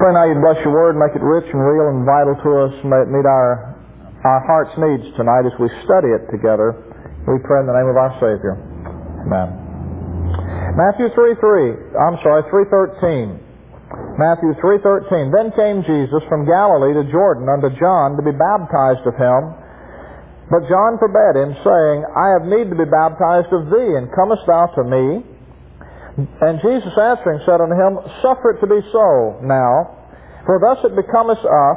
Pray now you'd bless your word, make it rich and real and vital to us, and may it meet our heart's needs tonight as we study it together. We pray in the name of our Savior. Amen. Matthew 3:13. Matthew 3:13. Then came Jesus from Galilee to Jordan unto John to be baptized of him. But John forbade him, saying, I have need to be baptized of thee, and comest thou to me? And Jesus answering said unto him, Suffer it to be so now, for thus it becometh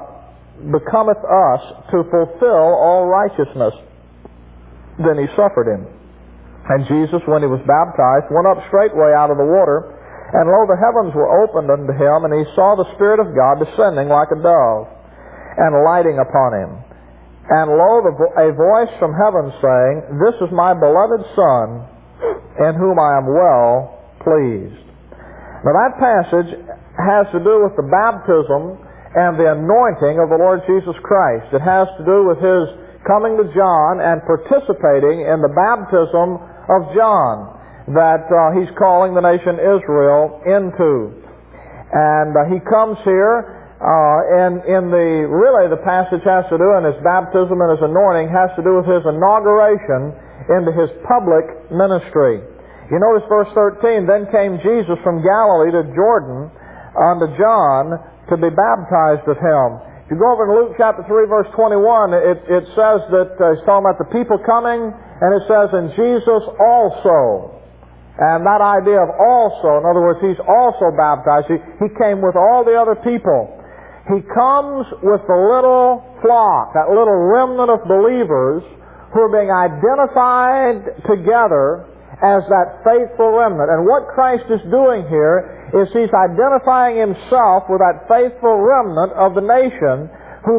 us to fulfill all righteousness. Then he suffered him. And Jesus, when he was baptized, went up straightway out of the water, and lo, the heavens were opened unto him, and he saw the Spirit of God descending like a dove, and lighting upon him. And lo, a voice from heaven saying, This is my beloved Son, in whom I am well pleased. Now that passage has to do with the baptism and the anointing of the Lord Jesus Christ. It has to do with his coming to John and participating in the baptism of John that he's calling the nation Israel into. And he comes here, and the passage has to do, and his baptism and his anointing has to do with his inauguration into his public ministry. You notice verse 13, Then came Jesus from Galilee to Jordan unto John to be baptized of him. If you go over to Luke chapter 3, verse 21, it says that he's talking about the people coming, and it says, And Jesus also. And that idea of also, in other words, he's also baptized. He came with all the other people. He comes with the little flock, that little remnant of believers who are being identified together as that faithful remnant. And what Christ is doing here is he's identifying himself with that faithful remnant of the nation who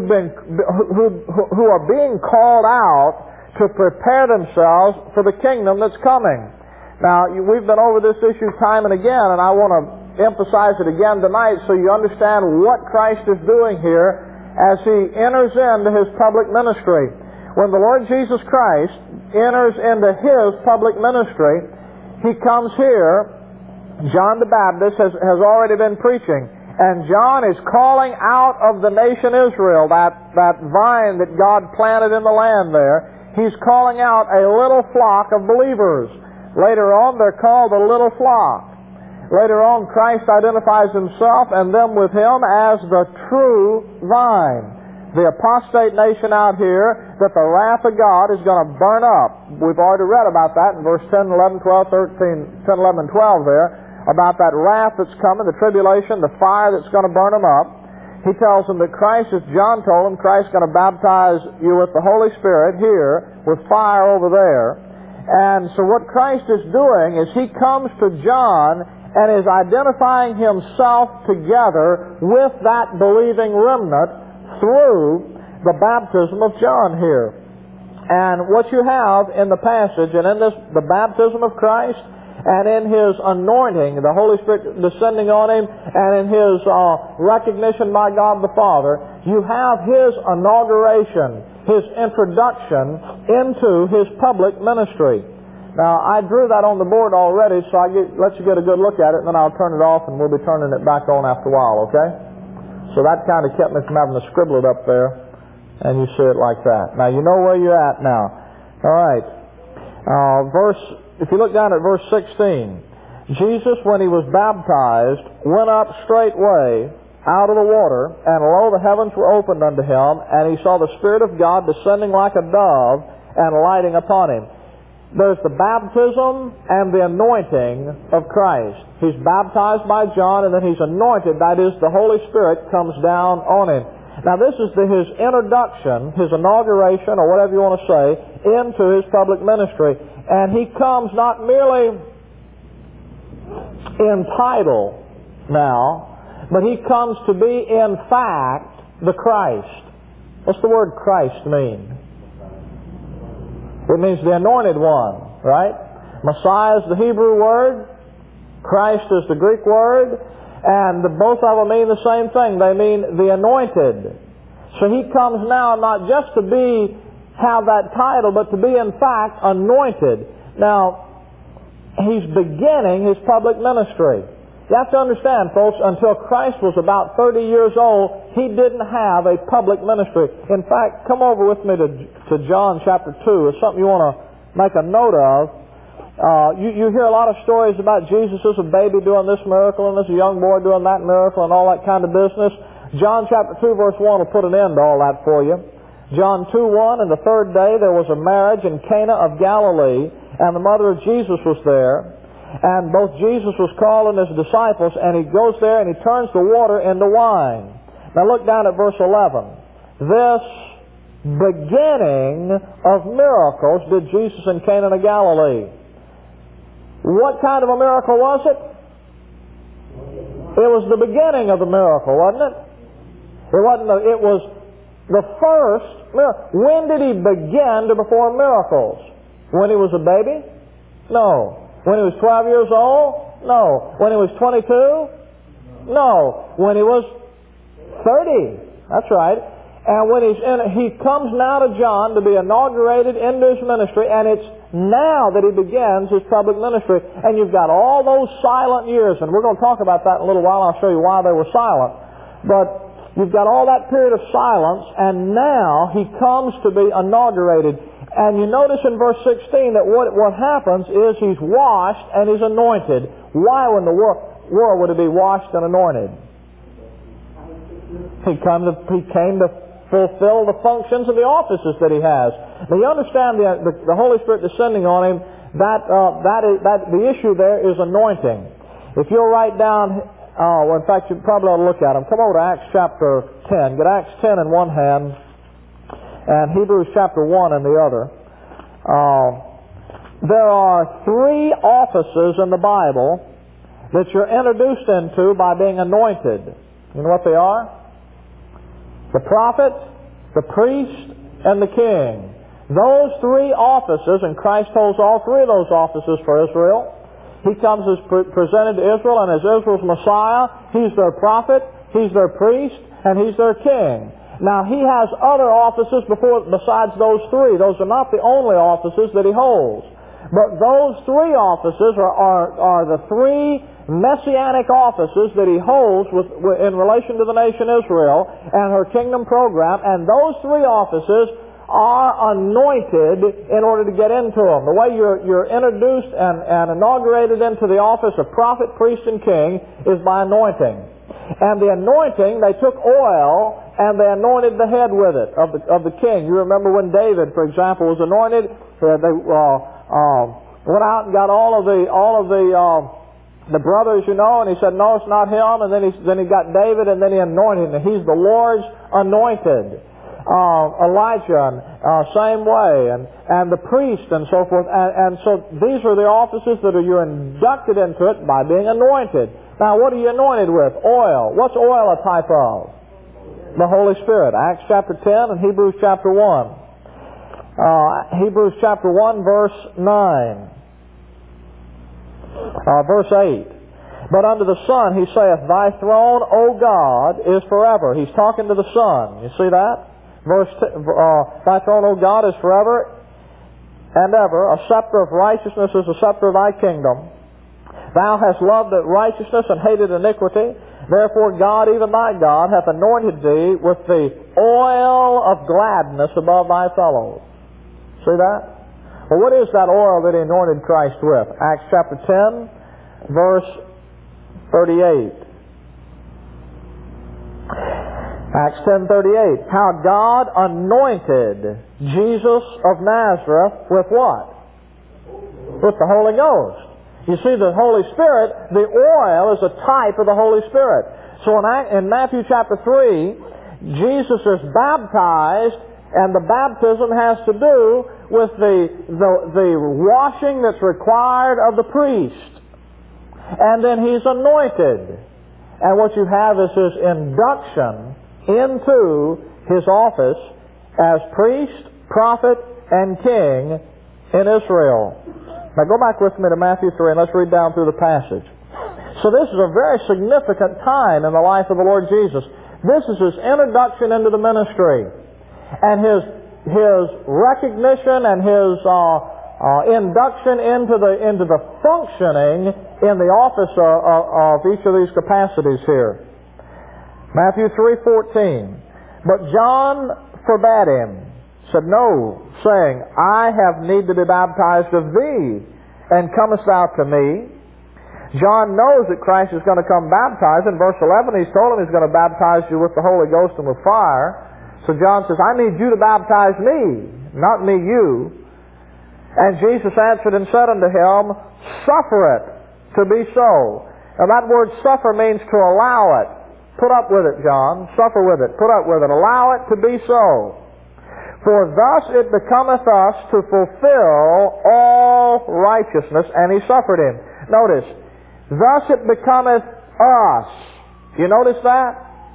are being called out to prepare themselves for the kingdom that's coming. Now, we've been over this issue time and again, and I want to emphasize it again tonight so you understand what Christ is doing here as he enters into his public ministry. When the Lord Jesus Christ enters into his public ministry, he comes here. John the Baptist has already been preaching, and John is calling out of the nation Israel, that vine that God planted in the land there. He's calling out a little flock of believers. Later on, they're called the little flock. Later on, Christ identifies himself and them with him as the true vine. The apostate nation out here that the wrath of God is going to burn up. We've already read about that in verse 10, 11, 12, 13, 10, 11, and 12 there, about that wrath that's coming, the tribulation, the fire that's going to burn them up. He tells them that Christ, as John told them, Christ is going to baptize you with the Holy Spirit here, with fire over there. And so what Christ is doing is he comes to John and is identifying himself together with that believing remnant through the baptism of John here. And what you have in the passage, and in this, the baptism of Christ, and in his anointing, the Holy Spirit descending on him, and in his recognition by God the Father, you have his inauguration, his introduction into his public ministry. Now, I drew that on the board already, so let you get a good look at it, and then I'll turn it off, and we'll be turning it back on after a while, okay? So that kind of kept me from having to scribble it up there, and you see it like that. Now, you know where you're at now. All right. If you look down at verse 16, Jesus, when he was baptized, went up straightway out of the water, and lo, the heavens were opened unto him, and he saw the Spirit of God descending like a dove and lighting upon him. There's the baptism and the anointing of Christ. He's baptized by John, and then he's anointed. That is, the Holy Spirit comes down on him. Now this is his introduction, his inauguration, or whatever you want to say, into his public ministry. And he comes not merely in title now, but he comes to be, in fact, the Christ. What's the word Christ mean? It means the anointed one, right? Messiah is the Hebrew word. Christ is the Greek word. And both of them mean the same thing. They mean the anointed. So he comes now not just to have that title, but to be, in fact, anointed. Now, he's beginning his public ministry. You have to understand, folks, until Christ was about 30 years old, He didn't have a public ministry. In fact, come over with me to John chapter 2. It's something you want to make a note of. You hear a lot of stories about Jesus as a baby doing this miracle and as a young boy doing that miracle and all that kind of business. John chapter 2 verse 1 will put an end to all that for you. John 2:1, and the third day there was a marriage in Cana of Galilee, and the mother of Jesus was there. And both Jesus was called and His disciples, and He goes there and He turns the water into wine. Now look down at verse 11. This beginning of miracles did Jesus in Cana of Galilee. What kind of a miracle was it? It was the beginning of the miracle, wasn't it? It was the first miracle. When did He begin to perform miracles? When He was a baby? No. When He was 12 years old? No. When He was 22? No. When He was 30. That's right. And when He comes now to John to be inaugurated into His ministry, and it's now that He begins His public ministry. And you've got all those silent years, and we're going to talk about that in a little while. I'll show you why they were silent. But you've got all that period of silence, and now He comes to be inaugurated. And you notice in verse 16 that what happens is He's washed and He's anointed. Why in the world would He be washed and anointed? He came to fulfill the functions of the offices that He has. Now you understand the Holy Spirit descending on Him, the issue there is anointing. If you'll write down, in fact you probably ought to look at them. Come over to Acts chapter 10. Get Acts 10 in one hand and Hebrews chapter 1 in the other. There are 3 offices in the Bible that you're introduced into by being anointed. You know what they are? The prophet, the priest, and the king. Those 3 offices, and Christ holds all 3 of those offices for Israel. He comes as presented to Israel, and as Israel's Messiah, He's their prophet, He's their priest, and He's their king. Now, He has other offices besides those 3. Those are not the only offices that He holds. But those 3 offices are the 3 messianic offices that He holds in relation to the nation Israel and her kingdom program. And those 3 offices are anointed in order to get into them. The way you're introduced and inaugurated into the office of prophet, priest, and king is by anointing. And the anointing, they took oil and they anointed the head with it of the king. You remember when David, for example, was anointed, they went out and got all of the brothers, and he said, no, it's not him. And then he got David, and then he anointed him. He's the Lord's anointed. Elijah, same way, and the priest and so forth. And so these are the offices that you're inducted into it by being anointed. Now, what are you anointed with? Oil. What's oil a type of? The Holy Spirit. Acts chapter 10 and Hebrews chapter 1. Hebrews chapter 1 verse 9. Verse 8. But unto the Son He saith, Thy throne, O God, is forever. He's talking to the Son. You see that? Thy throne, O God, is forever and ever. A scepter of righteousness is the scepter of Thy kingdom. Thou hast loved righteousness and hated iniquity. Therefore God, even Thy God, hath anointed Thee with the oil of gladness above Thy fellows. See that? Well, what is that oil that He anointed Christ with? Acts chapter 10, verse 38. Acts 10:38. How God anointed Jesus of Nazareth with what? With the Holy Ghost. You see, the Holy Spirit, the oil is a type of the Holy Spirit. So in Matthew chapter 3, Jesus is baptized, and the baptism has to do with the washing that's required of the priest. And then He's anointed. And what you have is His induction into His office as priest, prophet, and king in Israel. Now go back with me to Matthew 3 and let's read down through the passage. So this is a very significant time in the life of the Lord Jesus. This is His introduction into the ministry. And His recognition and His induction into the functioning in the office of each of these capacities here. Matthew 3:14. But John forbade him, said, No, saying, I have need to be baptized of thee, and comest thou to me? John knows that Christ is going to come baptized. In verse 11, he's told him he's going to baptize you with the Holy Ghost and with fire. So John says, I need you to baptize me, not me you. And Jesus answered and said unto him, Suffer it to be so. Now that word suffer means to allow it. Put up with it, John. Suffer with it. Put up with it. Allow it to be so. For thus it becometh us to fulfill all righteousness. And he suffered him. Notice, thus it becometh us. You notice that?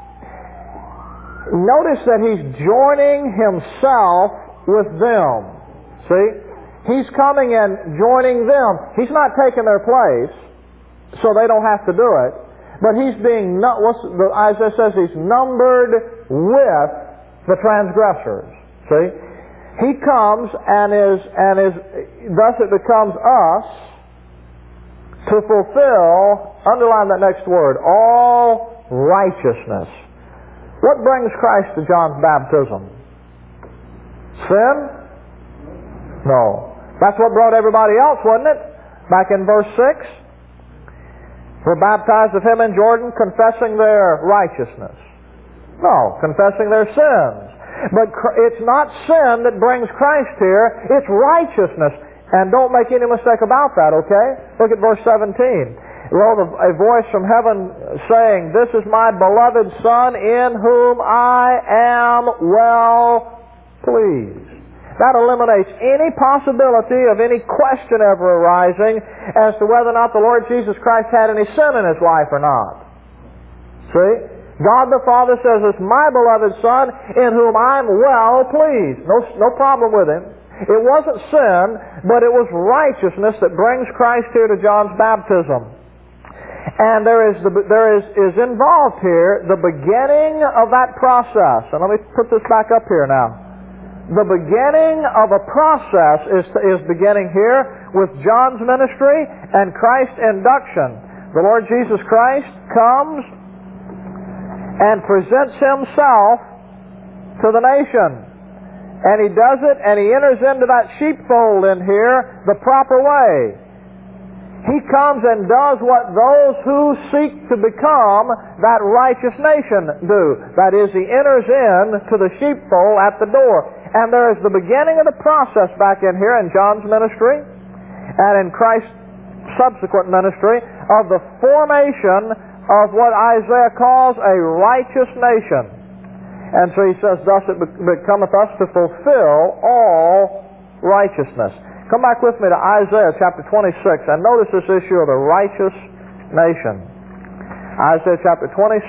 Notice that he's joining himself with them. See? He's coming and joining them. He's not taking their place, so they don't have to do it. But he's being, Isaiah says, he's numbered with the transgressors. See? He comes and is thus it becomes us to fulfill, underline that next word, all righteousness. What brings Christ to John's baptism? Sin? No. That's what brought everybody else, wasn't it? Back in verse 6. Were baptized of him in Jordan, confessing their righteousness. No, confessing their sins. But it's not sin that brings Christ here, it's righteousness. And don't make any mistake about that, okay? Look at verse 17. Lo, a voice from heaven saying, This is my beloved Son, in whom I am well pleased. That eliminates any possibility of any question ever arising as to whether or not the Lord Jesus Christ had any sin in his life or not. See? God the Father says, It's my beloved Son, in whom I'm well pleased. No problem with him. It wasn't sin, but it was righteousness that brings Christ here to John's baptism. And there is involved here the beginning of that process. And let me put this back up here now. The beginning of a process is beginning here with John's ministry and Christ's induction. The Lord Jesus Christ comes and presents himself to the nation. And he does it, and he enters into that sheepfold in here the proper way. He comes and does what those who seek to become that righteous nation do. That is, he enters in to the sheepfold at the door. And there is the beginning of the process back in here in John's ministry and in Christ's subsequent ministry of the formation of what Isaiah calls a righteous nation. And so he says, Thus it becometh us to fulfill all righteousness. Come back with me to Isaiah chapter 26 and notice this issue of the righteous nation. Isaiah chapter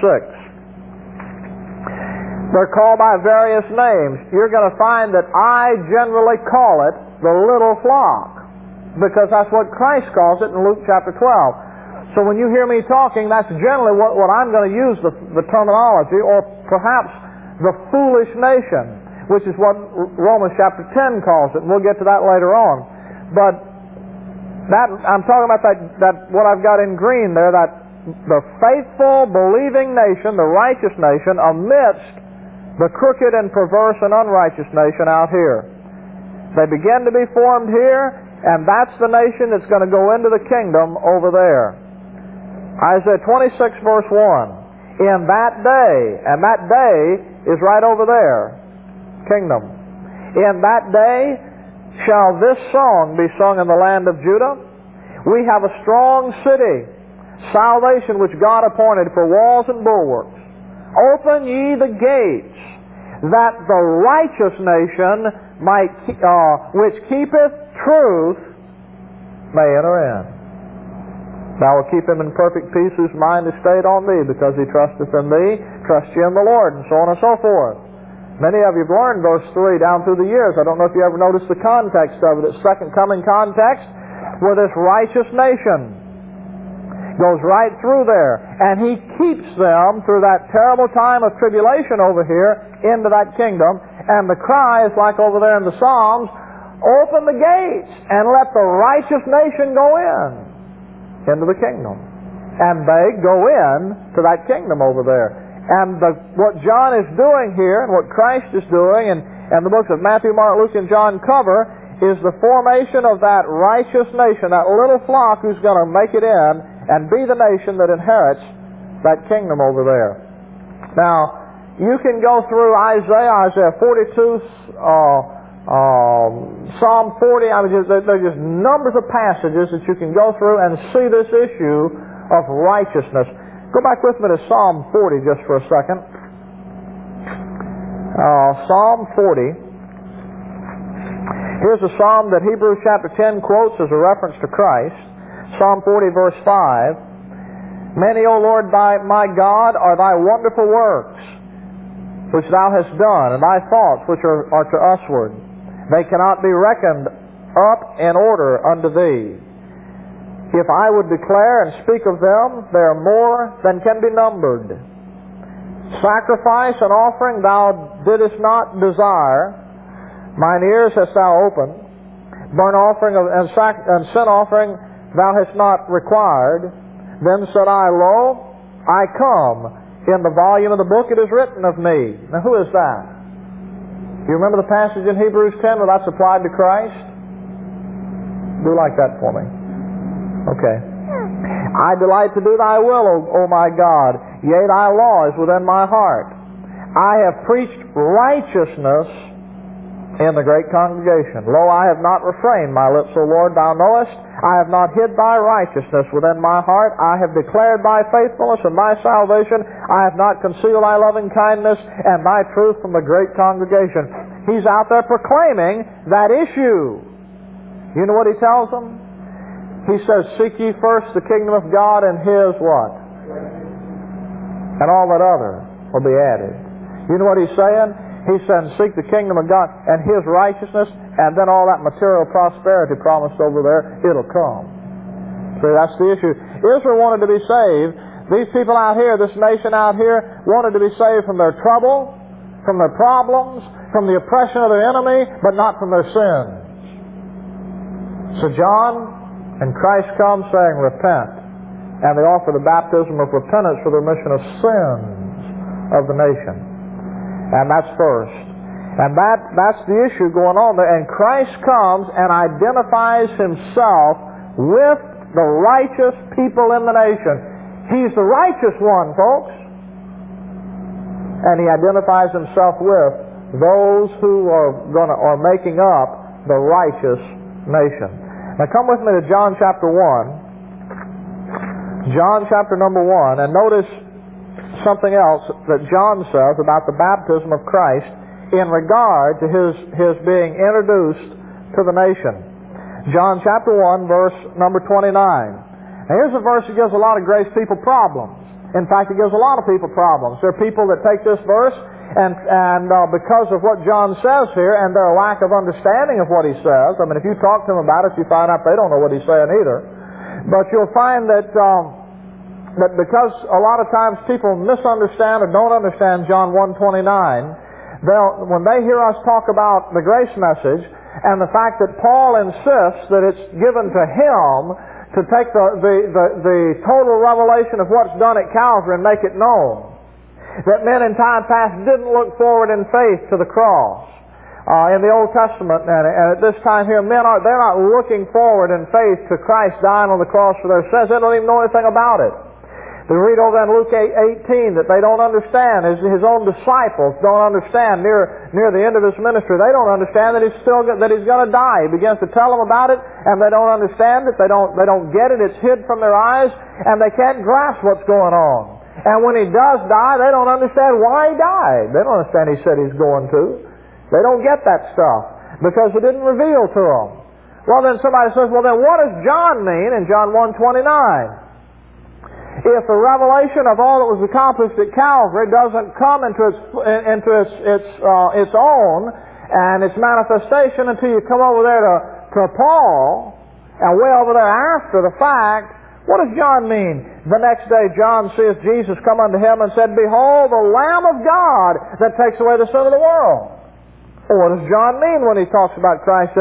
26. They're called by various names. You're going to find that I generally call it the little flock, because that's what Christ calls it in Luke chapter 12. So when you hear me talking, that's generally what I'm going to use the terminology, or perhaps the foolish nation, which is what Romans chapter 10 calls it. And we'll get to that later on. But that I'm talking about that what I've got in green there, that the faithful, believing nation, the righteous nation, amidst the crooked and perverse and unrighteous nation out here. They begin to be formed here, and that's the nation that's going to go into the kingdom over there. Isaiah 26 verse 1. In that day, and that day is right over there, kingdom. In that day shall this song be sung in the land of Judah. We have a strong city, salvation which God appointed for walls and bulwarks. Open ye the gates, that the righteous nation might, which keepeth truth, may enter in. Thou wilt keep him in perfect peace whose mind is stayed on thee, because he trusteth in thee. Trust ye in the Lord, and so on and so forth. Many of you have learned verse 3 down through the years. I don't know if you ever noticed the context of it. It's second coming context, where this righteous nation goes right through there. And he keeps them through that terrible time of tribulation over here into that kingdom. And the cry is like over there in the Psalms, open the gates and let the righteous nation go into the kingdom. And they go in to that kingdom over there. And what John is doing here, and what Christ is doing, and the books of Matthew, Mark, Luke, and John cover, is the formation of that righteous nation, that little flock who's going to make it in and be the nation that inherits that kingdom over there. Now, you can go through Isaiah 42, Psalm 40. I mean, there are just numbers of passages that you can go through and see this issue of righteousness. Go back with me to Psalm 40 just for a second. Psalm 40. Here's a psalm that Hebrews chapter 10 quotes as a reference to Christ. Psalm 40 verse 5. Many, O Lord, my God, are thy wonderful works, which thou hast done, and thy thoughts which are to usward. They cannot be reckoned up in order unto thee. If I would declare and speak of them, they are more than can be numbered. Sacrifice and offering thou didst not desire. Mine ears hast thou opened. Burnt offering and sin offering thou hast not required. Then said I, Lo, I come. In the volume of the book it is written of me. Now who is that? You remember the passage in Hebrews 10 where that's applied to Christ? Do like that for me. Okay. I delight to do thy will, O my God. Yea, thy law is within my heart. I have preached righteousness in the great congregation. Lo, I have not refrained my lips, O Lord, thou knowest. I have not hid thy righteousness within my heart. I have declared thy faithfulness and thy salvation. I have not concealed thy loving kindness and thy truth from the great congregation. He's out there proclaiming that issue. You know what he tells them? He says, seek ye first the kingdom of God and his what? And all that other will be added. You know what he's saying? He's saying, seek the kingdom of God and his righteousness, and then all that material prosperity promised over there, it'll come. See, that's the issue. Israel wanted to be saved. These people out here, this nation out here, wanted to be saved from their trouble, from their problems, from the oppression of their enemy, but not from their sins. So John and Christ come saying, repent. And they offer the baptism of repentance for the remission of sins of the nation. And that's first. And that's the issue going on there. And Christ comes and identifies himself with the righteous people in the nation. He's the righteous one, folks. And he identifies himself with those who are making up the righteous nation. Now come with me to John chapter 1. John chapter number 1, and notice something else that John says about the baptism of Christ in regard to his being introduced to the nation. John chapter 1, verse number 29. Now here's a verse that gives a lot of grace people problems. In fact, it gives a lot of people problems. There are people that take this verse and because of what John says here and their lack of understanding of what he says, I mean, if you talk to them about it, you find out they don't know what he's saying either. But you'll find that because a lot of times people misunderstand or don't understand John 1:29, when they hear us talk about the grace message and the fact that Paul insists that it's given to him to take the total revelation of what's done at Calvary and make it known, that men in time past didn't look forward in faith to the cross. In the Old Testament, and at this time here, they're not looking forward in faith to Christ dying on the cross for their sins. They don't even know anything about it. We read over in Luke 8:18 that they don't understand. His own disciples don't understand near the end of his ministry. They don't understand that he's going to die. He begins to tell them about it, and they don't understand it. They don't get it. It's hid from their eyes, and they can't grasp what's going on. And when he does die, they don't understand why he died. They don't understand he said he's going to. They don't get that stuff because it didn't reveal to them. Well, then somebody says, well, then what does John mean in John 1:29? If the revelation of all that was accomplished at Calvary doesn't come into its own and its manifestation until you come over there to Paul and way over there after the fact, what does John mean? The next day John seeth Jesus come unto him and said, Behold, the Lamb of God that takes away the sin of the world. Well, what does John mean when he talks about Christ? Says,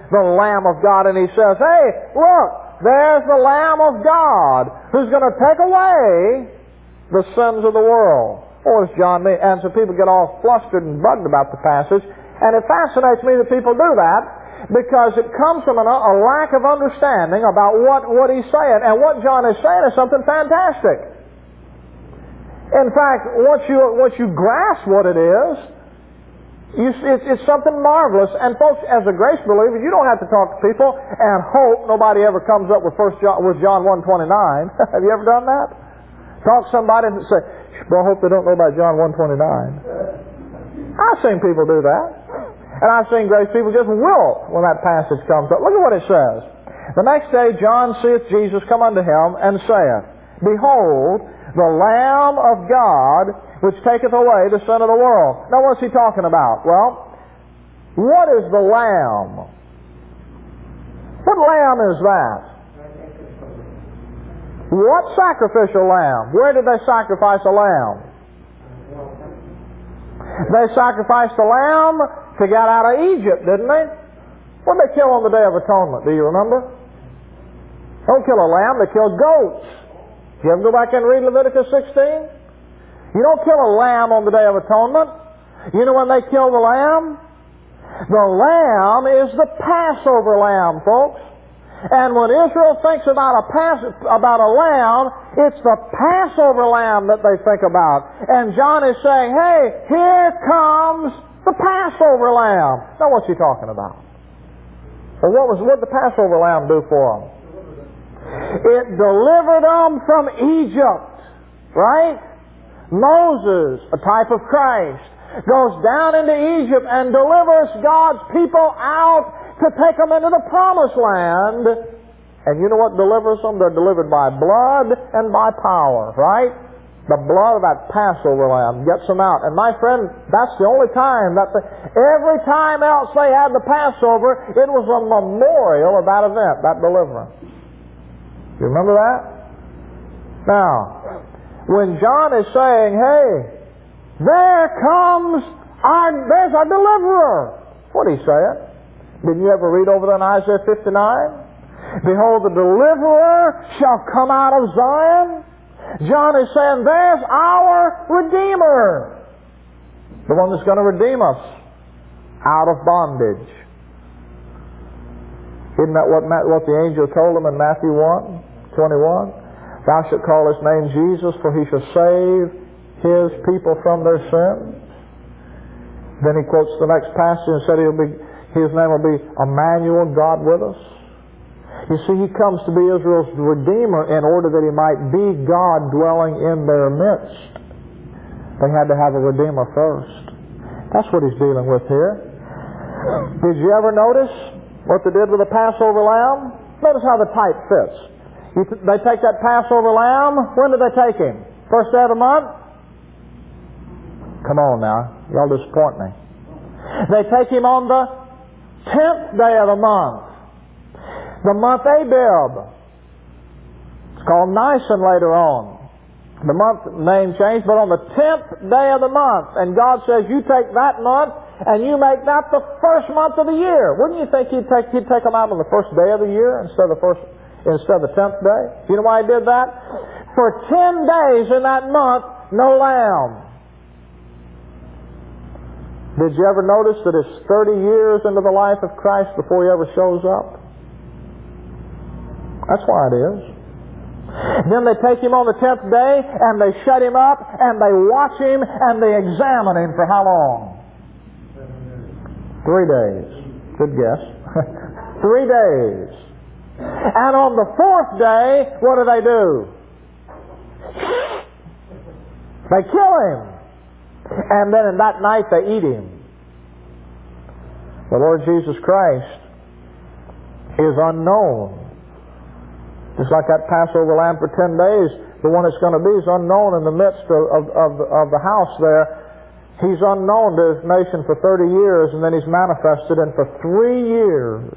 the Lamb of God, and He says, hey, look, there's the Lamb of God who's going to take away the sins of the world. What does John mean? And so people get all flustered and bugged about the passage. And it fascinates me that people do that, because it comes from a lack of understanding about what he's saying. And what John is saying is something fantastic. In fact, once you grasp what it is, it's something marvelous. And folks, as a grace believer, you don't have to talk to people and hope nobody ever comes up with John 1:29. Have you ever done that? Talk to somebody and say, well, I hope they don't know about John 1:29. I've seen people do that. And I've seen grace people just wilt when that passage comes up. Look at what it says. The next day John seeth Jesus come unto him, and saith, Behold, the Lamb of God, which taketh away the sin of the world. Now what's he talking about? Well, what is the Lamb? What lamb is that? What sacrificial lamb? Where did they sacrifice a lamb? They sacrificed a lamb to get out of Egypt, didn't they? What did they kill on the Day of Atonement? Do you remember? Don't kill a lamb, they killed goats. You ever go back and read Leviticus 16? You don't kill a lamb on the Day of Atonement. You know when they kill the lamb? The lamb is the Passover lamb, folks. And when Israel thinks about a lamb, it's the Passover lamb that they think about. And John is saying, hey, here comes the Passover lamb. Now what's he talking about? Well, what did the Passover lamb do for them? It delivered them from Egypt, right? Moses, a type of Christ, goes down into Egypt and delivers God's people out to take them into the promised land. And you know what delivers them? They're delivered by blood and by power, right? The blood of that Passover lamb gets them out. And my friend, that's the only time every time else they had the Passover, it was a memorial of that event, that deliverance. You remember that? Now, when John is saying, hey, there's our deliverer. What did he say? Didn't you ever read over there in Isaiah 59? Behold, the deliverer shall come out of Zion. John is saying, there's our Redeemer. The one that's going to redeem us out of bondage. Isn't that what the angel told him in Matthew 1:21? Thou shalt call his name Jesus, for he shall save his people from their sins. Then he quotes the next passage and said his name will be Emmanuel, God with us. You see, he comes to be Israel's Redeemer in order that he might be God dwelling in their midst. They had to have a Redeemer first. That's what he's dealing with here. Did you ever notice what they did with the Passover lamb? Notice how the type fits. They take that Passover lamb. When did they take him? First day of the month? Come on now. Y'all disappoint me. They take him on the 10th day of the month. The month Abib. It's called Nisan later on. The month name changed, but on the 10th day of the month. And God says, you take that month and you make that the first month of the year. Wouldn't you think he'd take them out on the first day of the year instead of the 10th day? You know why he did that? For 10 days in that month, no lamb. Did you ever notice that it's 30 years into the life of Christ before he ever shows up? That's why it is. Then they take him on the 10th day and they shut him up and they watch him and they examine him for how long? 3 days. Good guess. 3 days. And on the 4th day, what do? They kill him. And then in that night they eat him. The Lord Jesus Christ is unknown. Just like that Passover lamb for 10 days, the one that's going to be is unknown in the midst of the house there. He's unknown to his nation for 30 years, and then he's manifested, and for 3 years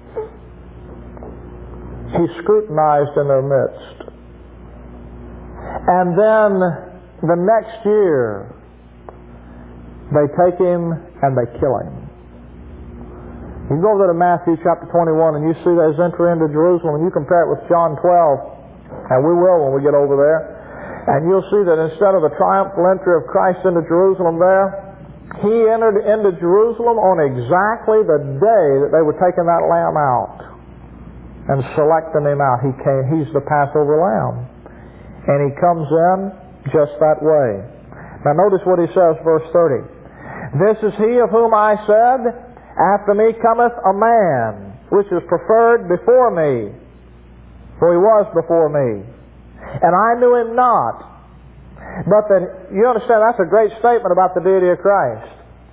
he's scrutinized in their midst. And then the next year, they take him and they kill him. You go over to Matthew chapter 21 and you see those entry into Jerusalem, and you compare it with John 12, and we will when we get over there, and you'll see that instead of the triumphal entry of Christ into Jerusalem there, He entered into Jerusalem on exactly the day that they were taking that lamb out and selecting Him out. He's the Passover lamb. And He comes in just that way. Now notice what He says, verse 30. This is He of whom I said, after me cometh a man, which is preferred before me, for He was before me. And I knew Him not. But that, you understand, that's a great statement about the deity of Christ.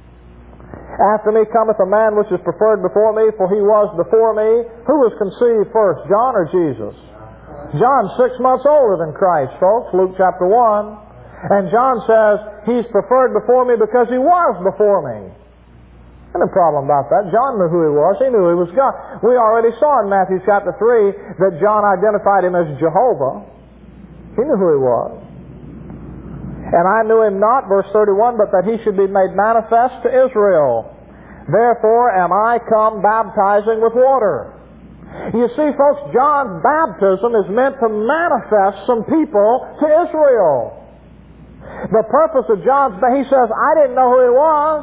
After me cometh a man which is preferred before me, for He was before me. Who was conceived first, John or Jesus? John's 6 months older than Christ, folks, Luke chapter 1. And John says, He's preferred before me because He was before me. No problem about that. John knew who He was. He knew He was God. We already saw in Matthew chapter 3 that John identified Him as Jehovah. He knew who He was. And I knew Him not, verse 31, but that He should be made manifest to Israel. Therefore am I come baptizing with water. You see, folks, John's baptism is meant to manifest some people to Israel. The purpose of John's, he says, I didn't know who He was,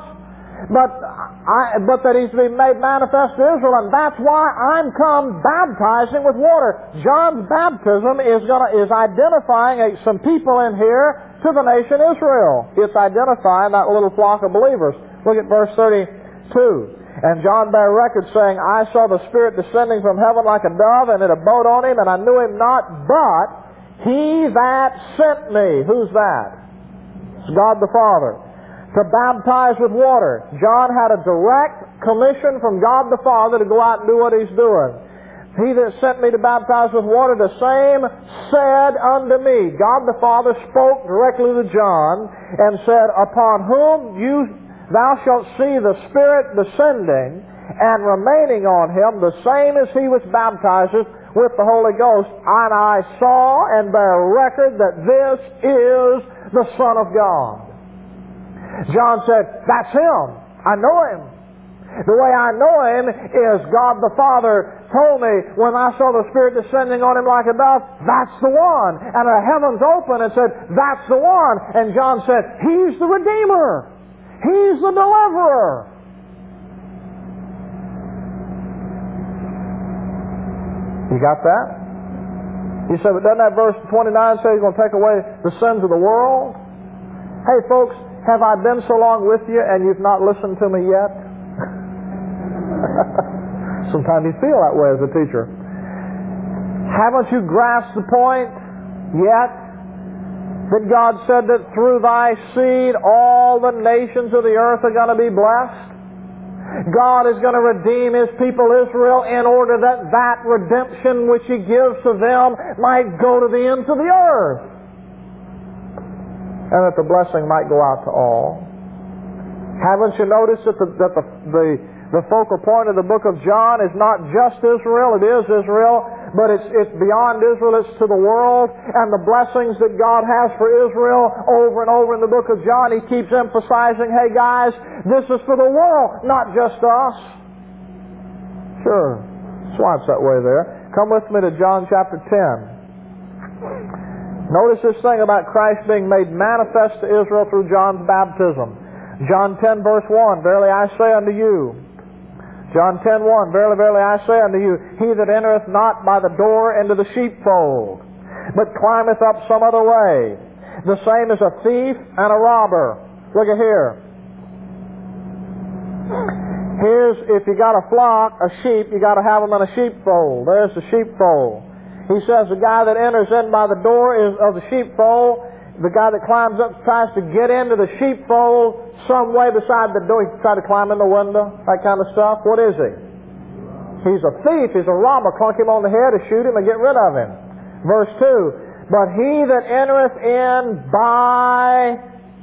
but that He's been made manifest to Israel, and that's why I'm come baptizing with water. John's baptism is identifying some people in here to the nation Israel. It's identifying that little flock of believers. Look at verse 32. And John bare record, saying, I saw the Spirit descending from heaven like a dove, and it abode on Him, and I knew Him not, but He that sent me. Who's that? It's God the Father. To baptize with water. John had a direct commission from God the Father to go out and do what He's doing. He that sent me to baptize with water, the same said unto me. God the Father spoke directly to John and said, upon whom thou shalt see the Spirit descending and remaining on Him, the same as He which baptizeth with the Holy Ghost. And I saw and bear record that this is the Son of God. John said, that's Him. I know Him. The way I know Him is God the Father told me when I saw the Spirit descending on Him like a dove, that's the one. And the heavens opened and said, that's the one. And John said, He's the Redeemer. He's the Deliverer. You got that? You said, but doesn't that verse 29 say He's going to take away the sins of the world? Hey folks, have I been so long with you and you've not listened to me yet? Sometimes you feel that way as a teacher. Haven't you grasped the point yet that God said that through thy seed all the nations of the earth are going to be blessed? God is going to redeem His people Israel in order that that redemption which He gives to them might go to the ends of the earth, and that the blessing might go out to all. Haven't you noticed that the focal point of the book of John is not just Israel? It is Israel, but it's beyond Israel. It's to the world, and the blessings that God has for Israel over and over in the book of John, He keeps emphasizing, hey guys, this is for the world, not just us. Sure, that's why it's that way there. Come with me to John chapter 10. Notice this thing about Christ being made manifest to Israel through John's baptism. John 10 verse 1, verily I say unto you, John 10:1, verily, verily, I say unto you, he that entereth not by the door into the sheepfold, but climbeth up some other way, the same is a thief and a robber. Look at here. Here's, if you got a flock, a sheep, you got to have them in a sheepfold. There's the sheepfold. He says the guy that enters in by the door of the sheepfold, the guy that climbs up tries to get into the sheepfold some way beside the door. He tries to climb in the window, that kind of stuff. What is he? He's a thief. He's a robber. Clunk him on the head to shoot him and get rid of him. Verse 2, but he that entereth in by...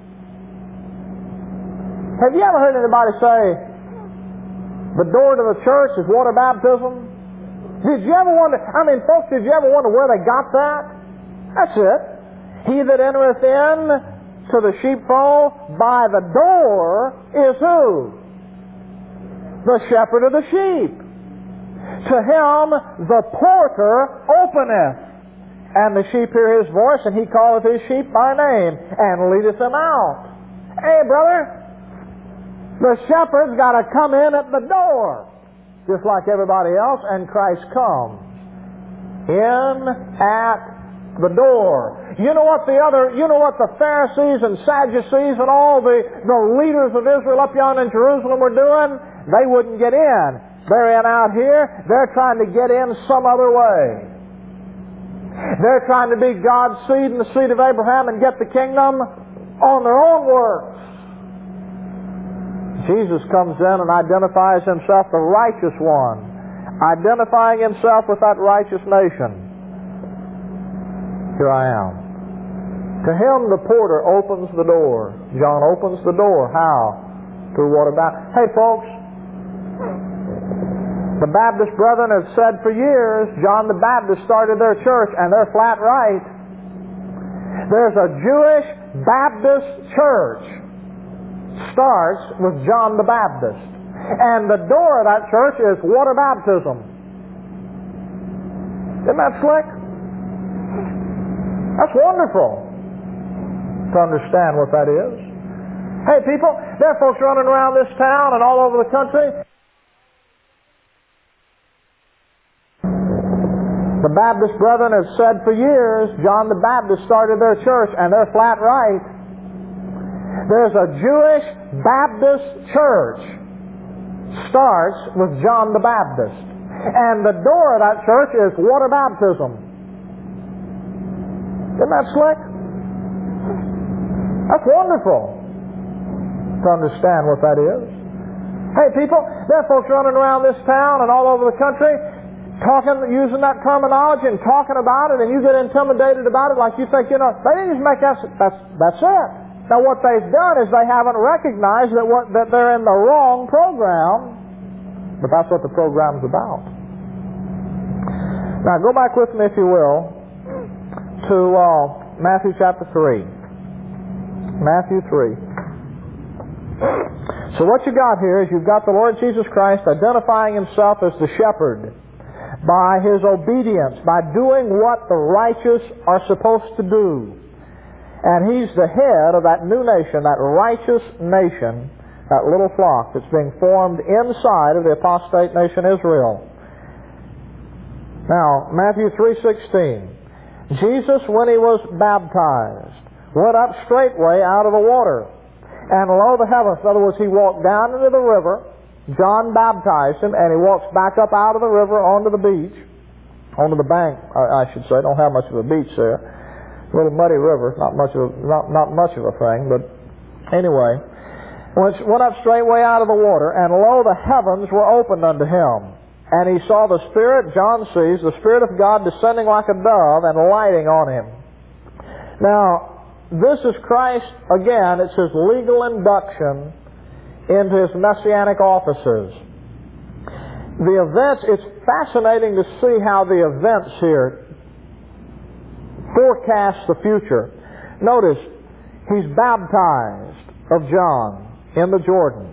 Have you ever heard anybody say, the door to the church is water baptism? Did you ever wonder, folks, did you ever wonder where they got that? That's it. He that entereth in to the sheepfold by the door is who? the shepherd of the sheep. To him the porter openeth, and the sheep hear his voice, and he calleth his sheep by name, and leadeth them out. Hey, brother, the shepherd's got to come in at the door, just like everybody else, and Christ comes in at the door. You know what the Pharisees and Sadducees and all the leaders of Israel up yonder in Jerusalem were doing? They wouldn't get in. They're in out here. They're trying to get in some other way. They're trying to be God's seed and the seed of Abraham and get the kingdom on their own works. Jesus comes in and identifies himself the righteous one, identifying himself with that righteous nation. Here I am. To him the porter opens the door. John opens the door. How? Through what about? Hey folks, the Baptist brethren have said for years, John the Baptist started their church, and they're flat right. There's a Jewish Baptist church. Starts with John the Baptist. And the door of that church is water baptism. Isn't that slick? That's wonderful to understand what that is. Hey people, there are folks running around this town and all over the country. The Baptist brethren have said for years, John the Baptist started their church, and they're flat right. There's a Jewish Baptist church. Starts with John the Baptist. And the door of that church is water baptism. Isn't that slick? That's wonderful to understand what that is. Hey people, there are folks running around this town and all over the country using that terminology and talking about it, and you get intimidated about it like you think, they didn't just make that's it. Now what they've done is they haven't recognized that they're in the wrong program, but that's what the program's about. Now go back with me, if you will, to Matthew chapter 3. Matthew 3. So what you got here is you've got the Lord Jesus Christ identifying himself as the shepherd by his obedience, by doing what the righteous are supposed to do. And he's the head of that new nation, that righteous nation, that little flock that's being formed inside of the apostate nation Israel. Now, Matthew 3:16. Jesus, when he was baptized, went up straightway out of the water. And lo, the heavens, in other words, he walked down into the river. John baptized him, and he walks back up out of the river onto the beach, onto the bank, I should say. Don't have much of a beach there. A little muddy river, not much of a thing, but anyway, went up straightway out of the water, and lo, the heavens were opened unto him. And he saw the Spirit, John sees, the Spirit of God descending like a dove and lighting on him. Now, this is Christ, again, it's his legal induction into his messianic offices. The events, it's fascinating to see how the events here forecast the future. Notice, he's baptized of John in the Jordan.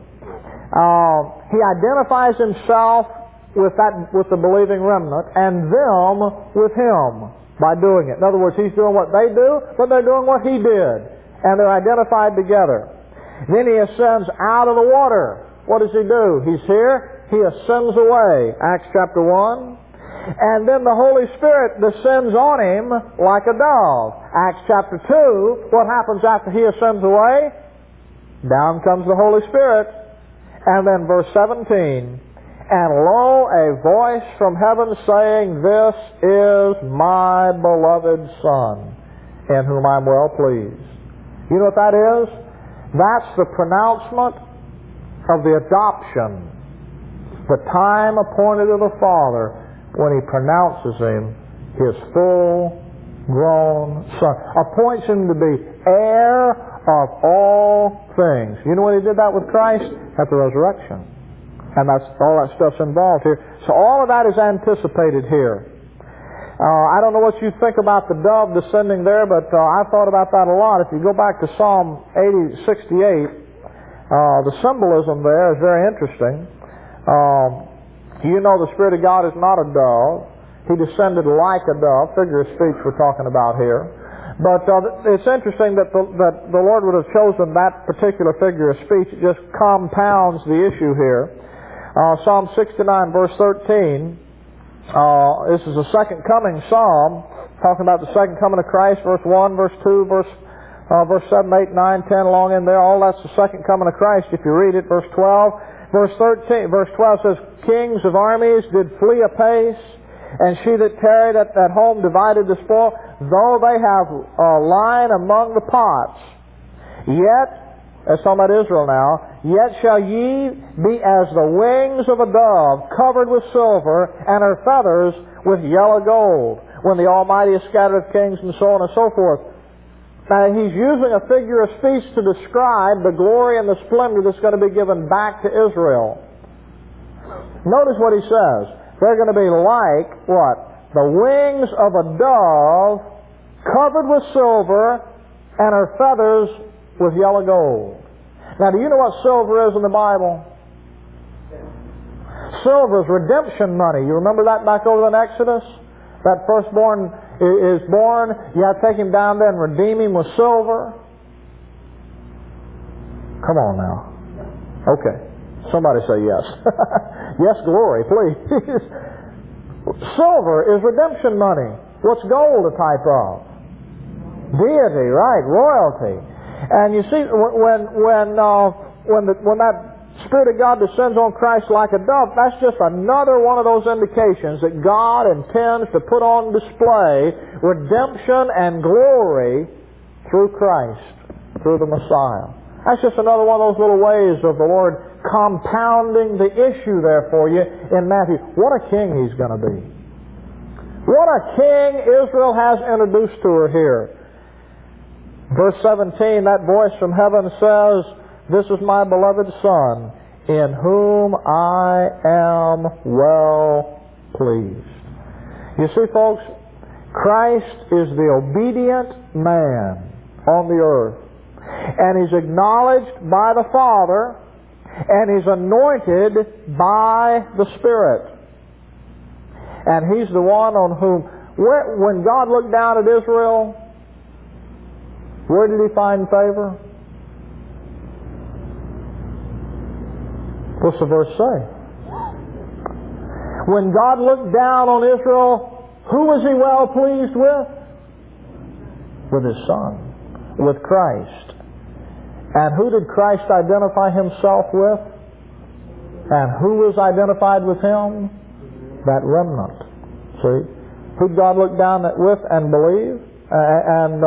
He identifies himself with the believing remnant, and them with him by doing it. In other words, he's doing what they do, but they're doing what he did, and they're identified together. Then he ascends out of the water. What does he do? He's here. He ascends away. Acts chapter 1. And then the Holy Spirit descends on him like a dove. Acts chapter 2. What happens after he ascends away? Down comes the Holy Spirit. And then verse 17. And lo, a voice from heaven saying, This is my beloved Son, in whom I'm well pleased. You know what that is? That's the pronouncement of the adoption, the time appointed of the Father when he pronounces him his full-grown Son, appoints him to be heir of all things. You know when he did that with Christ? At the resurrection. And that's all that stuff's involved here. So all of that is anticipated here. I don't know what you think about the dove descending there, but I've thought about that a lot. If you go back to Psalm 68, the symbolism there is very interesting. You know the Spirit of God is not a dove. He descended like a dove. Figure of speech we're talking about here. But it's interesting that the Lord would have chosen that particular figure of speech. It just compounds the issue here. Psalm 69, verse 13. This is a second coming psalm, talking about the second coming of Christ, verse 1, verse 2, verse 7, 8, 9, 10, along in there. All that's the second coming of Christ if you read it. Verse 12. Verse 12 says, kings of armies did flee apace, and she that tarried at home divided the spoil. Though they have lying among the pots, yet, that's talking about Israel now, yet shall ye be as the wings of a dove, covered with silver, and her feathers with yellow gold, when the Almighty is scattered kings, and so on and so forth. Now, he's using a figure of speech to describe the glory and the splendor that's going to be given back to Israel. Notice what he says. They're going to be like, what? The wings of a dove, covered with silver, and her feathers with yellow gold. Now, do you know what silver is in the Bible? Silver is redemption money. You remember that back over in Exodus? That firstborn is born, you have to take him down there and redeem him with silver. Come on now. Okay. Somebody say yes. Yes, glory, please. Silver is redemption money. What's gold a type of? Deity, right? Royalty. And you see, when that Spirit of God descends on Christ like a dove, that's just another one of those indications that God intends to put on display redemption and glory through Christ, through the Messiah. That's just another one of those little ways of the Lord compounding the issue there for you in Matthew. What a king he's going to be. What a king Israel has introduced to her here. Verse 17, that voice from heaven says, "This is my beloved Son, in whom I am well pleased." You see, folks, Christ is the obedient man on the earth. And he's acknowledged by the Father, and he's anointed by the Spirit. And he's the one on whom, when God looked down at Israel, where did he find favor? What's the verse say? When God looked down on Israel, who was he well pleased with? With his Son, with Christ. And who did Christ identify himself with? And who was identified with him? That remnant. See? Who did God look down with and believe? And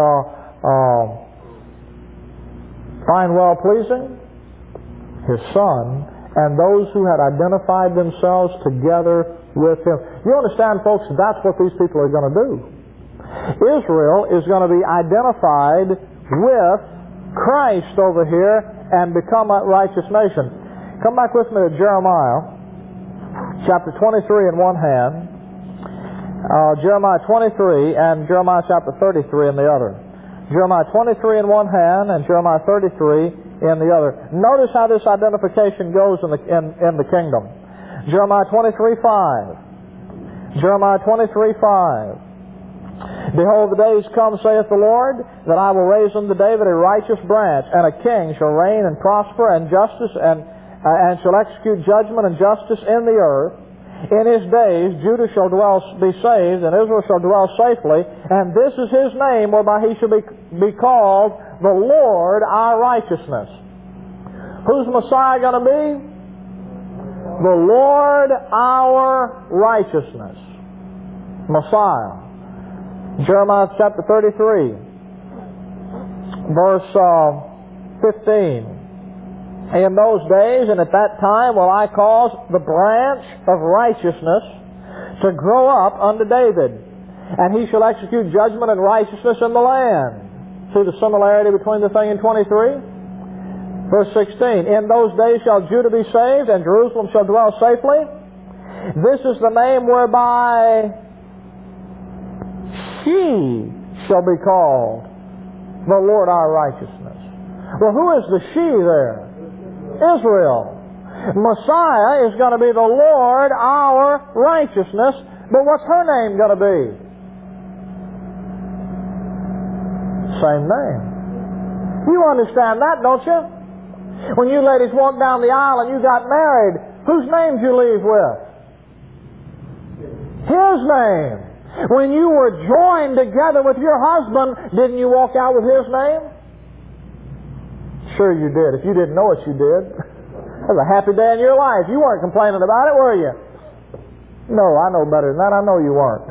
find well pleasing? His Son. And those who had identified themselves together with him. You understand, folks, that's what these people are going to do. Israel is going to be identified with Christ over here and become a righteous nation. Come back with me to Jeremiah chapter 23 in one hand, Jeremiah 23 and Jeremiah chapter 33 in the other. Jeremiah 23 in one hand and Jeremiah 33 in the other. Notice how this identification goes in the kingdom. Jeremiah 23:5. Jeremiah 23:5. "Behold, the days come, saith the Lord, that I will raise unto David a righteous branch, and a king shall reign and prosper and justice and shall execute judgment and justice in the earth. In his days Judah shall be saved, and Israel shall dwell safely, and this is his name whereby he shall be called the Lord our righteousness." Who's Messiah going to be? The Lord our righteousness. Messiah. Jeremiah chapter 33, verse 15. "In those days and at that time will I cause the branch of righteousness to grow up unto David, and he shall execute judgment and righteousness in the land." See the similarity between the thing in 23? Verse 16. "In those days shall Judah be saved, and Jerusalem shall dwell safely. This is the name whereby she shall be called the Lord our righteousness." Well, who is the she there? Israel. Messiah is going to be the Lord, our righteousness. But what's her name going to be? Same name. You understand that, don't you? When you ladies walked down the aisle and you got married, whose name did you leave with? His name. When you were joined together with your husband, didn't you walk out with his name? Sure you did. If you didn't know it, you did. It was a happy day in your life. You weren't complaining about it, were you? No, I know better than that. I know you weren't.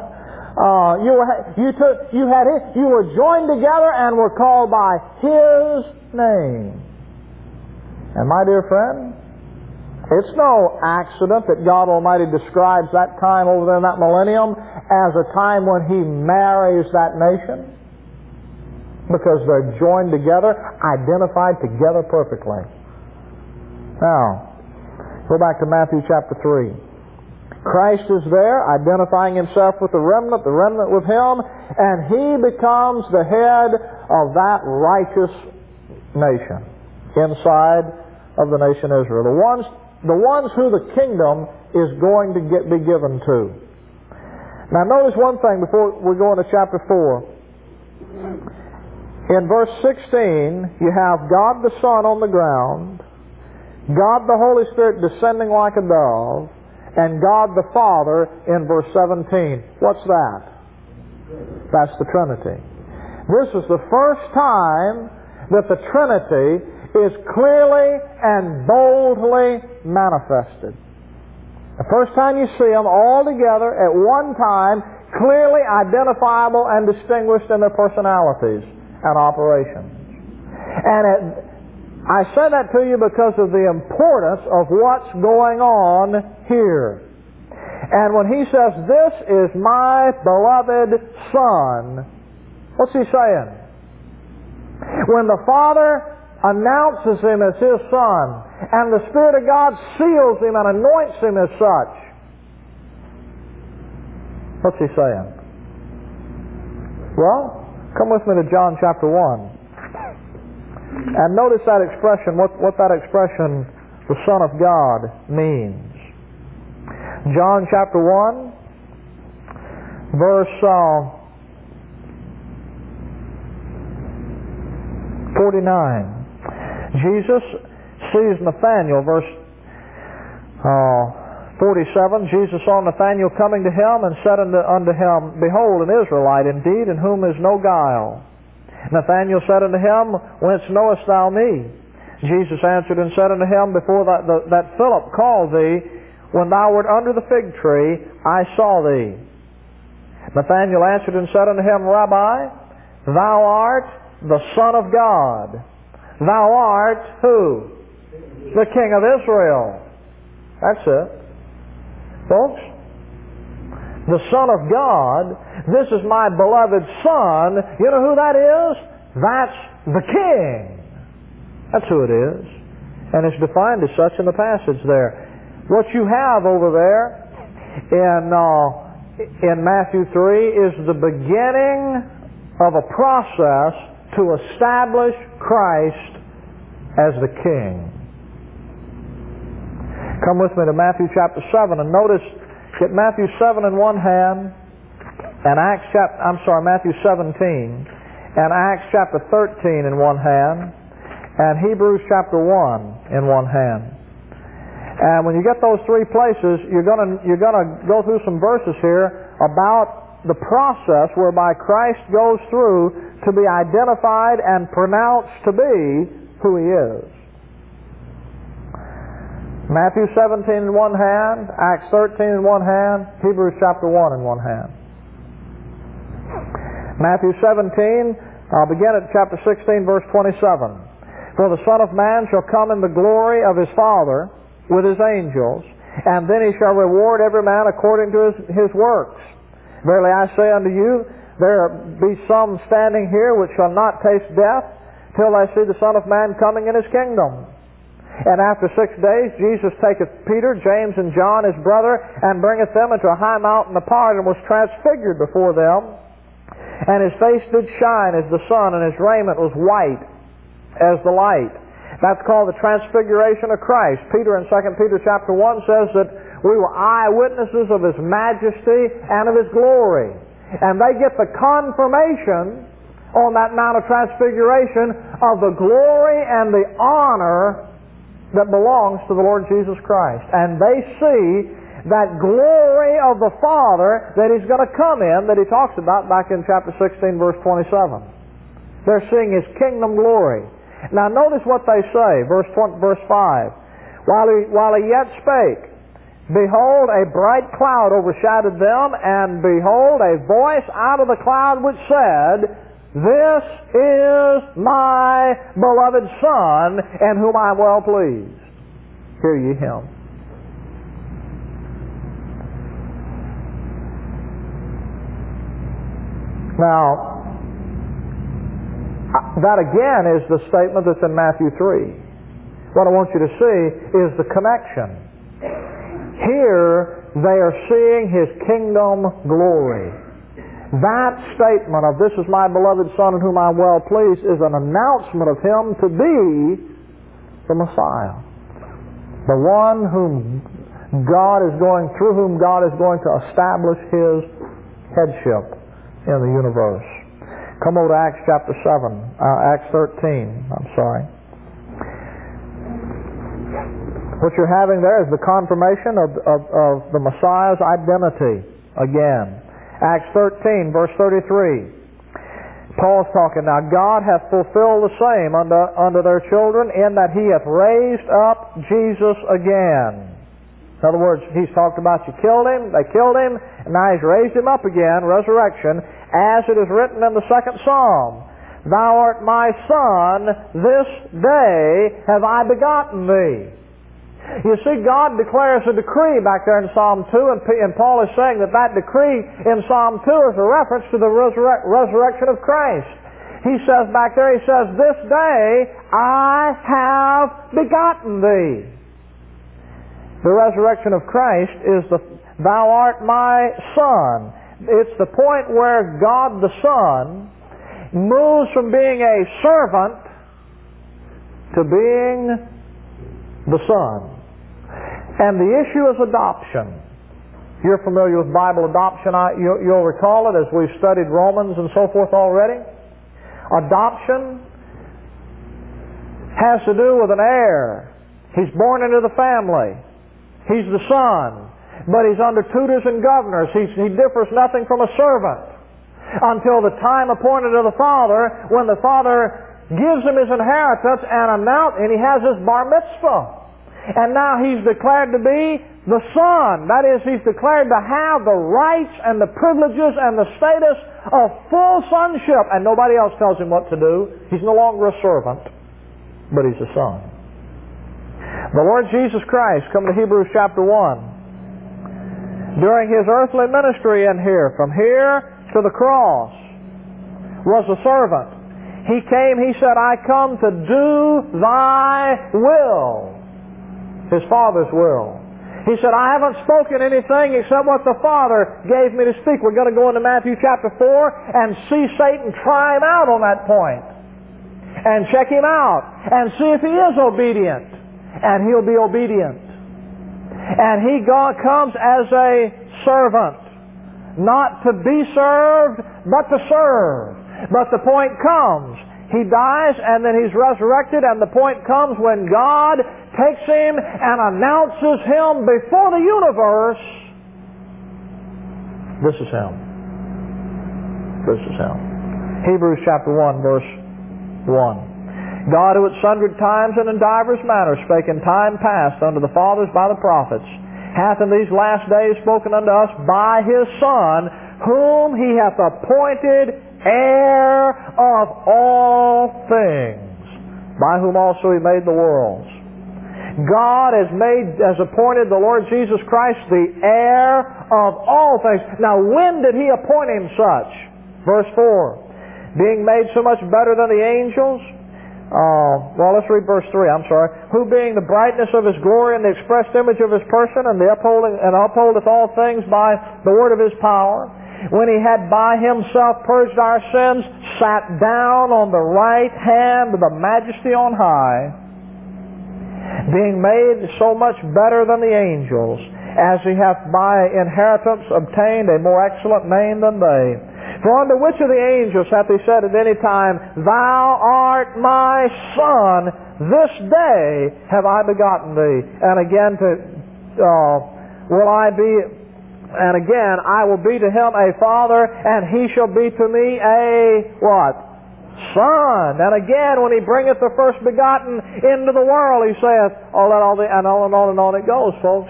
You were joined together and were called by His name. And my dear friend, it's no accident that God Almighty describes that time over there in that millennium as a time when He marries that nation. Because they're joined together, identified together perfectly. Now, go back to Matthew chapter 3. Christ is there, identifying Himself with the remnant with Him, and He becomes the head of that righteous nation inside of the nation Israel. The ones who the kingdom is going to be given to. Now notice one thing before we go into chapter 4. In verse 16, you have God the Son on the ground, God the Holy Spirit descending like a dove, and God the Father in verse 17. What's that? That's the Trinity. This is the first time that the Trinity is clearly and boldly manifested. The first time you see them all together at one time, clearly identifiable and distinguished in their personalities and operations. And I say that to you because of the importance of what's going on here. And when He says, "This is my beloved Son," what's He saying? When the Father announces Him as His Son, and the Spirit of God seals Him and anoints Him as such, what's He saying? Well, come with me to John chapter 1. And notice that expression, what that expression, the Son of God, means. John chapter 1, verse 49. Jesus sees Nathanael, verse 47. Jesus saw Nathanael coming to Him and said unto him, "Behold, an Israelite indeed, in whom is no guile." Nathanael said unto Him, "Whence knowest thou me?" Jesus answered and said unto him, "Before that Philip called thee, when thou wert under the fig tree, I saw thee." Nathanael answered and said unto him, "Rabbi, thou art the Son of God. Thou art" who? The King of Israel. That's it. Folks, the Son of God, this is my beloved Son. You know who that is? That's the King. That's who it is. And it's defined as such in the passage there. What you have over there in Matthew 3 is the beginning of a process to establish Christ as the King. Come with me to Matthew chapter 7 and notice, get Matthew 7 in one hand and Matthew 17 and Acts chapter 13 in one hand and Hebrews chapter 1 in one hand. And when you get those three places, you're going to go through some verses here about the process whereby Christ goes through to be identified and pronounced to be who He is. Matthew 17 in one hand, Acts 13 in one hand, Hebrews chapter 1 in one hand. Matthew 17, I'll begin at chapter 16, verse 27. "For the Son of Man shall come in the glory of His Father with His angels, and then He shall reward every man according to his works. Verily I say unto you, there be some standing here which shall not taste death till they see the Son of Man coming in His kingdom. And after 6 days Jesus taketh Peter, James, and John his brother, and bringeth them into a high mountain apart, and was transfigured before them. And His face did shine as the sun, and His raiment was white as the light. That's called the transfiguration of Christ. Peter in 2 Peter chapter 1 says that we were eyewitnesses of His majesty and of His glory. And they get the confirmation on that Mount of Transfiguration of the glory and the honor that belongs to the Lord Jesus Christ. And they see that glory of the Father that He's going to come in, that He talks about back in chapter 16, verse 27. They're seeing His kingdom glory. Now notice what they say, verse 5. While he yet spake, behold, a bright cloud overshadowed them, and behold, a voice out of the cloud which said, This is my beloved Son, in whom I am well pleased. Hear ye Him. Now, that again is the statement that's in Matthew 3. What I want you to see is the connection. Here, they are seeing His kingdom glory. That statement of, This is my beloved Son in whom I am well pleased, is an announcement of Him to be the Messiah. The one through whom God is going to establish His headship in the universe. Come over to Acts chapter 13. What you're having there is the confirmation of the Messiah's identity again. Acts 13, verse 33. Paul's talking, Now God hath fulfilled the same unto their children, in that He hath raised up Jesus again. In other words, He's talked about you killed Him, they killed Him, and now He's raised Him up again, resurrection, as it is written in the 2nd Psalm. Thou art my Son, this day have I begotten Thee. You see, God declares a decree back there in Psalm 2, and Paul is saying that decree in Psalm 2 is a reference to the resurrection of Christ. He says back there, This day I have begotten Thee. The resurrection of Christ is Thou art my Son. It's the point where God the Son moves from being a servant to being the Son. And the issue is adoption. You're familiar with Bible adoption. You'll recall it as we've studied Romans and so forth already. Adoption has to do with an heir. He's born into the family. He's the son. But he's under tutors and governors. He differs nothing from a servant until the time appointed of the father, when the father gives him his inheritance and he has his bar mitzvah. And now he's declared to be the son. That is, he's declared to have the rights and the privileges and the status of full sonship. And nobody else tells him what to do. He's no longer a servant, but he's a son. The Lord Jesus Christ, come to Hebrews chapter 1. During His earthly ministry in here, from here to the cross, was a servant. He came, He said, I come to do Thy will. His Father's will. He said, I haven't spoken anything except what the Father gave me to speak. We're going to go into Matthew chapter 4 and see Satan try Him out on that point. And check Him out. And see if he is obedient. And he'll be obedient. And he comes as a servant. Not to be served, but to serve. But the point comes. He dies and then He's resurrected, and the point comes when God takes Him and announces Him before the universe. This is Him. This is Him. Hebrews chapter 1, verse 1. God, who at sundry times and in divers manners spake in time past unto the fathers by the prophets, hath in these last days spoken unto us by His Son, whom He hath appointed heir of all things, by whom also He made the worlds. God has appointed the Lord Jesus Christ the heir of all things. Now, when did He appoint Him such? Verse 4. Being made so much better than the angels. Let's read verse 3. Who being the brightness of His glory and the express image of His person, and upholdeth all things by the word of His power, when He had by Himself purged our sins, sat down on the right hand of the Majesty on high. being made so much better than the angels, as he hath by inheritance obtained a more excellent name than they. For unto which of the angels hath he said at any time, Thou art my Son, this day have I begotten thee? And again, I will be to him a father, and he shall be to me a what? Son. And again, when he bringeth the first begotten into the world, he saith, and on it goes, folks.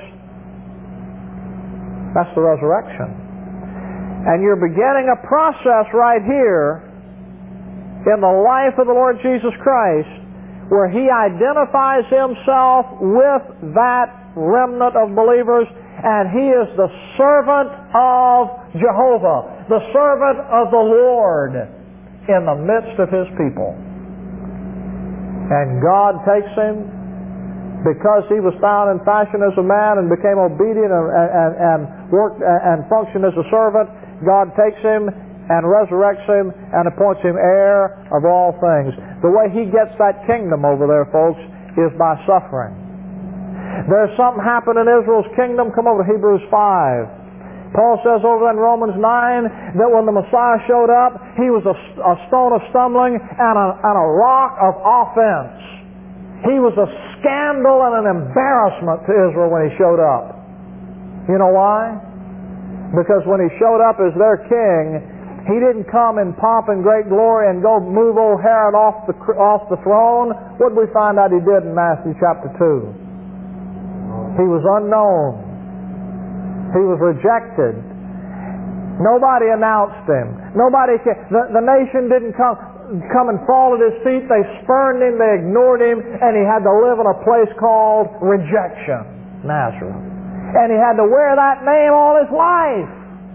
That's the resurrection. And you're beginning a process right here in the life of the Lord Jesus Christ where he identifies himself with that remnant of believers, and he is the servant of Jehovah, the servant of the Lord in the midst of his people. And God takes him because he was found in fashion as a man and became obedient and worked and functioned as a servant. God takes him and resurrects him and appoints him heir of all things. The way he gets that kingdom over there, folks, is by suffering. There's something happened in Israel's kingdom. Come over to Hebrews 5. Paul says over in Romans 9 that when the Messiah showed up, he was a stone of stumbling and a rock of offense. He was a scandal and an embarrassment to Israel when he showed up. You know why? Because when he showed up as their king, he didn't come in pomp and great glory and go move old Herod off the throne. What did we find out he did in Matthew chapter 2? He was unknown. He was rejected. Nobody announced him. The nation didn't come and fall at his feet. They spurned him, they ignored him, and he had to live in a place called rejection, Nazareth. And he had to wear that name all his life.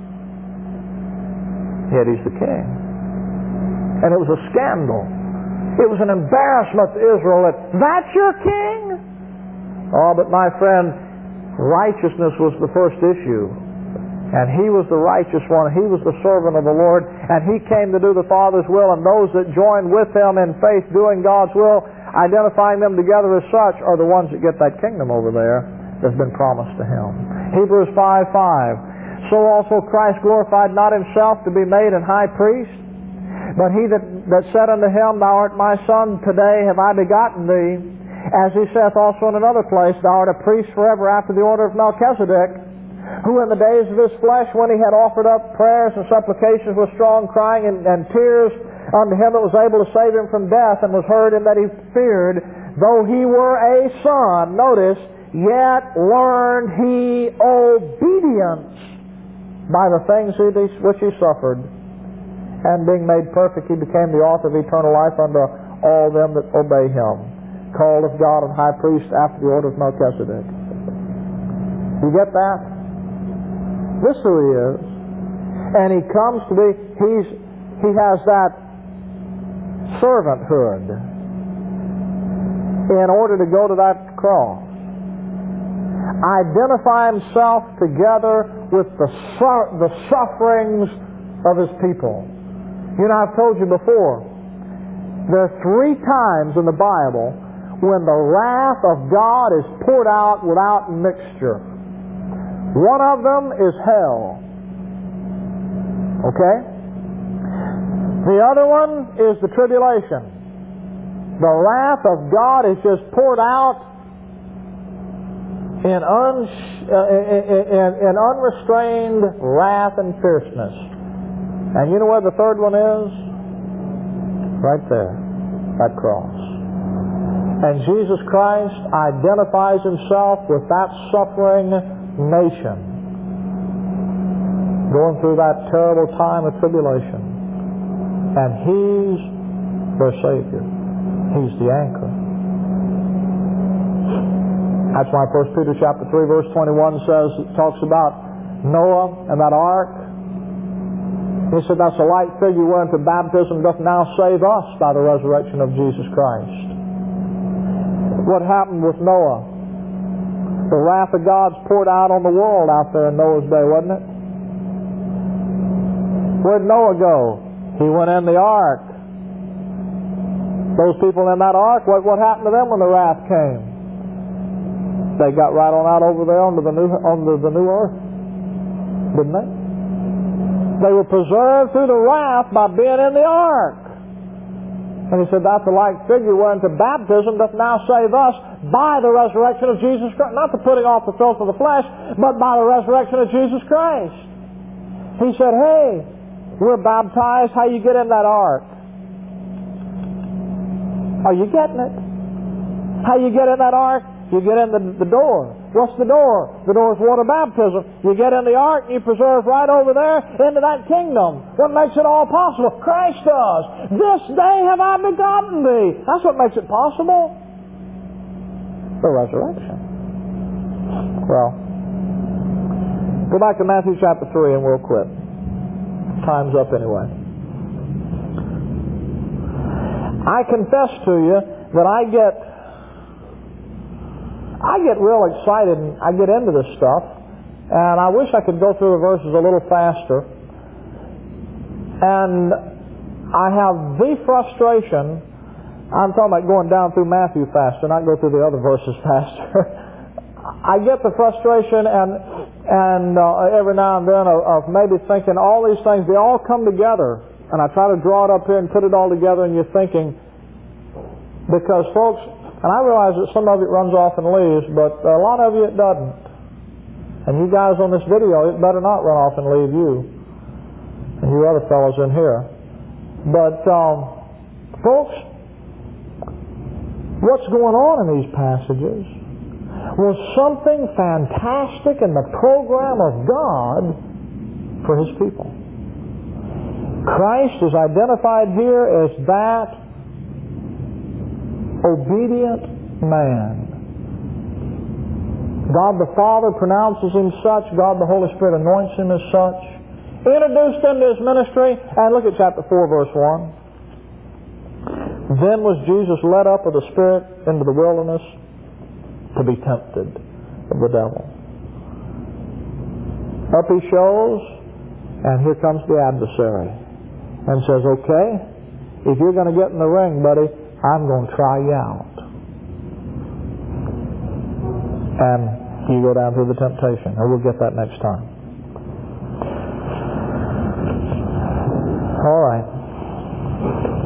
Yet he's the king. And it was a scandal. It was an embarrassment to Israel that's your king? Oh, but my friend, righteousness was the first issue. And he was the righteous one. He was the servant of the Lord. And he came to do the Father's will. And those that join with him in faith doing God's will, identifying them together as such, are the ones that get that kingdom over there that's been promised to him. Hebrews 5:5. So also Christ glorified not himself to be made an high priest, but he that said unto him, Thou art my Son, today have I begotten thee. As he saith also in another place, Thou art a priest forever after the order of Melchizedek, who in the days of his flesh, when he had offered up prayers and supplications with strong crying and tears unto him that was able to save him from death, and was heard in that he feared, though he were a son, notice, yet learned he obedience by the things which he suffered. And being made perfect, he became the author of eternal life unto all them that obey him, called of God and high priest after the order of Melchizedek. You get that? This is who he is. And he comes to be, he has that servanthood in order to go to that cross. Identify himself together with the sufferings of his people. You know, I've told you before, there are 3 times in the Bible when the wrath of God is poured out without mixture. One of them is hell. Okay? The other one is the tribulation. The wrath of God is just poured out in unrestrained wrath and fierceness. And you know where the third one is? Right there. That cross. And Jesus Christ identifies himself with that suffering nation going through that terrible time of tribulation. And he's their Savior. He's the anchor. That's why 1 Peter chapter 3 verse 21 says, it talks about Noah and that ark. He said that's a light figure whereunto baptism doth now save us by the resurrection of Jesus Christ. What happened with Noah? The wrath of God's poured out on the world out there in Noah's day, wasn't it? Where'd Noah go? He went in the ark. Those people in that ark, what happened to them when the wrath came? They got right on out over there onto the new earth, didn't they? They were preserved through the wrath by being in the ark. And he said that's a like figure whereunto baptism doth now save us by the resurrection of Jesus Christ. Not the putting off the filth of the flesh, but by the resurrection of Jesus Christ. He said, hey, we're baptized. How you get in that ark? Are you getting it? How you get in that ark? You get in the door. What's the door? The door is water baptism. You get in the ark, you preserve right over there into that kingdom. What makes it all possible? Christ does. This day have I begotten thee. That's what makes it possible. The resurrection. Well, go back to Matthew chapter 3 and we'll quit. Time's up anyway. I confess to you that I get real excited and I get into this stuff, and I wish I could go through the verses a little faster. And I have the frustration. I'm talking about going down through Matthew faster, not go through the other verses faster. I get the frustration and every now and then of maybe thinking all these things, they all come together, and I try to draw it up here and put it all together, and you're thinking, because folks, and I realize that some of it runs off and leaves, but a lot of you it doesn't. And you guys on this video, it better not run off and leave you. And you other fellows in here. But, folks, what's going on in these passages was something fantastic in the program of God for His people. Christ is identified here as that obedient man. God the Father pronounces Him such. God the Holy Spirit anoints Him as such. Introduced into His ministry. And look at chapter 4, verse 1. Then was Jesus led up of the Spirit into the wilderness to be tempted of the devil. Up He shows, and here comes the adversary. And says, okay, if you're going to get in the ring, buddy, I'm going to try you out. And you go down through the temptation. And we'll get that next time. All right.